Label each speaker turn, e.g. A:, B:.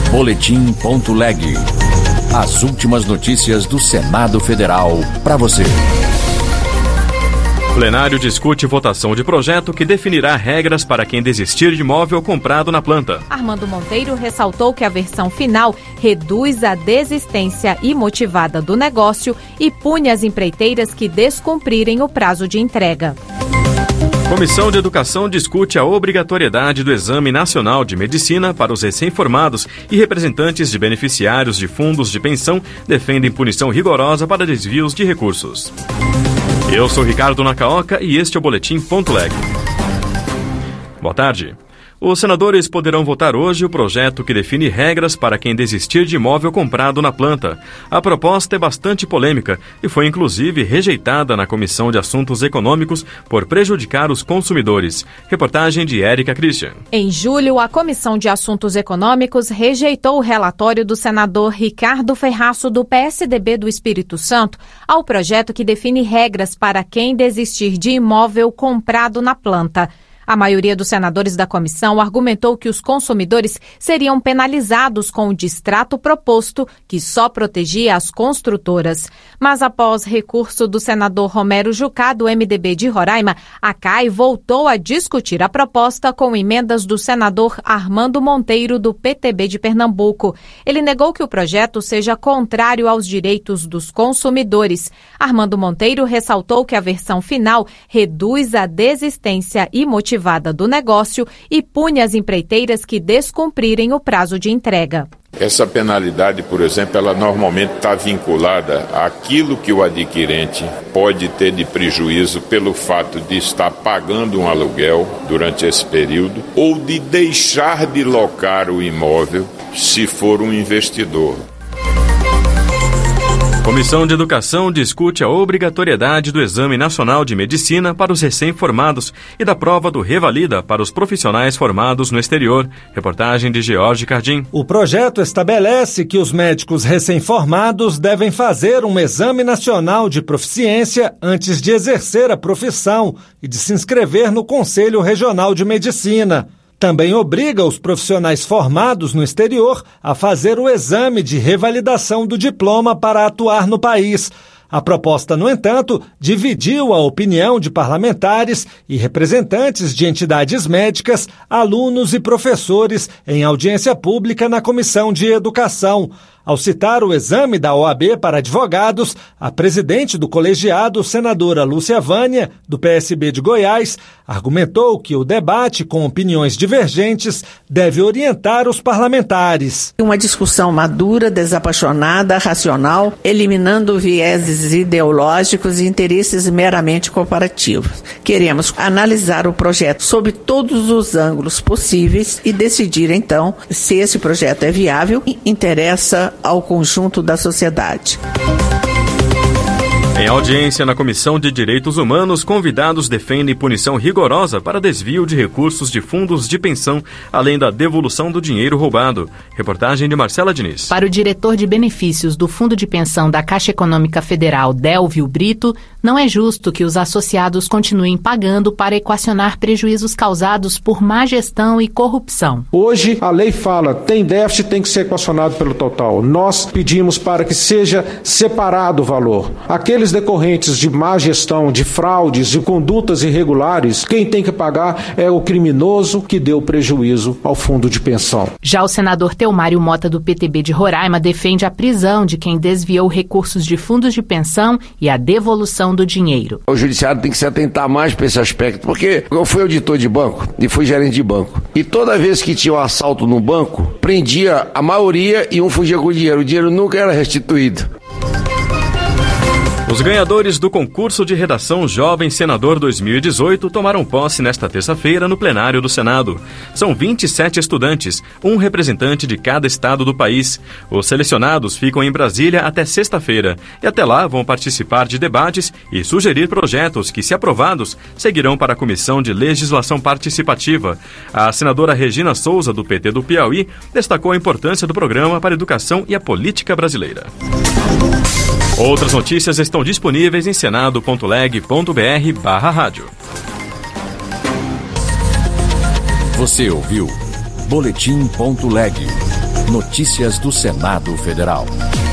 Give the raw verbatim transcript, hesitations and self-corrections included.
A: Boletim ponto leg. As últimas notícias do Senado Federal para você.
B: Plenário discute votação de projeto que definirá regras para quem desistir de imóvel comprado na planta.
C: Armando Monteiro ressaltou que a versão final reduz a desistência imotivada do negócio e pune as empreiteiras que descumprirem o prazo de entrega.
B: Comissão de Educação discute a obrigatoriedade do Exame Nacional de Medicina para os recém-formados e representantes de beneficiários de fundos de pensão defendem punição rigorosa para desvios de recursos. Eu sou Ricardo Nacaoca e este é o Boletim ponto leg. Boa tarde. Os senadores poderão votar hoje o projeto que define regras para quem desistir de imóvel comprado na planta. A proposta é bastante polêmica e foi inclusive rejeitada na Comissão de Assuntos Econômicos por prejudicar os consumidores. Reportagem de Érica Christian.
C: Em julho, a Comissão de Assuntos Econômicos rejeitou o relatório do senador Ricardo Ferraço, do P S D B do Espírito Santo, ao projeto que define regras para quem desistir de imóvel comprado na planta. A maioria dos senadores da comissão argumentou que os consumidores seriam penalizados com o distrato proposto, que só protegia as construtoras. Mas após recurso do senador Romero Jucá, do M D B de Roraima, a C A I voltou a discutir a proposta com emendas do senador Armando Monteiro, do P T B de Pernambuco. Ele negou que o projeto seja contrário aos direitos dos consumidores. Armando Monteiro ressaltou que a versão final reduz a desistência e motivação do negócio e pune as empreiteiras que descumprirem o prazo de entrega.
D: Essa penalidade, por exemplo, ela normalmente está vinculada àquilo que o adquirente pode ter de prejuízo pelo fato de estar pagando um aluguel durante esse período ou de deixar de locar o imóvel se for um investidor.
B: Comissão de Educação discute a obrigatoriedade do Exame Nacional de Medicina para os recém-formados e da prova do Revalida para os profissionais formados no exterior. Reportagem de George Cardim.
E: O projeto estabelece que os médicos recém-formados devem fazer um exame nacional de proficiência antes de exercer a profissão e de se inscrever no Conselho Regional de Medicina. Também obriga os profissionais formados no exterior a fazer o exame de revalidação do diploma para atuar no país. A proposta, no entanto, dividiu a opinião de parlamentares e representantes de entidades médicas, alunos e professores em audiência pública na Comissão de Educação. Ao citar o exame da O A B para advogados, a presidente do colegiado, senadora Lúcia Vânia, do P S B de Goiás, argumentou que o debate com opiniões divergentes deve orientar os parlamentares.
F: Uma discussão madura, desapaixonada, racional, eliminando vieses ideológicos e interesses meramente comparativos. Queremos analisar o projeto sob todos os ângulos possíveis e decidir, então, se esse projeto é viável e interessa ao conjunto da sociedade.
B: Em audiência na Comissão de Direitos Humanos, convidados defendem punição rigorosa para desvio de recursos de fundos de pensão, além da devolução do dinheiro roubado. Reportagem de Marcela Diniz.
G: Para o diretor de benefícios do Fundo de Pensão da Caixa Econômica Federal, Délvio Brito, não é justo que os associados continuem pagando para equacionar prejuízos causados por má gestão e corrupção.
H: Hoje, a lei fala, tem déficit, tem que ser equacionado pelo total. Nós pedimos para que seja separado o valor. Aqueles decorrentes de má gestão, de fraudes, de condutas irregulares, quem tem que pagar é o criminoso que deu prejuízo ao fundo de pensão.
G: Já o senador Teomário Mota, do P T B de Roraima, defende a prisão de quem desviou recursos de fundos de pensão e a devolução do dinheiro.
I: O judiciário tem que se atentar mais para esse aspecto, porque eu fui auditor de banco e fui gerente de banco. E toda vez que tinha um assalto no banco, prendia a maioria e um fugia com o dinheiro. O dinheiro nunca era restituído.
B: Os ganhadores do concurso de redação Jovem Senador dois mil e dezoito tomaram posse nesta terça-feira no plenário do Senado. São vinte e sete estudantes, um representante de cada estado do país. Os selecionados ficam em Brasília até sexta-feira e até lá vão participar de debates e sugerir projetos que, se aprovados, seguirão para a Comissão de Legislação Participativa. A senadora Regina Souza, do P T do Piauí, destacou a importância do programa para a educação e a política brasileira. Outras notícias estão disponíveis em senado ponto leg ponto br barra rádio.
A: Você ouviu Boletim ponto leg. Notícias do Senado Federal.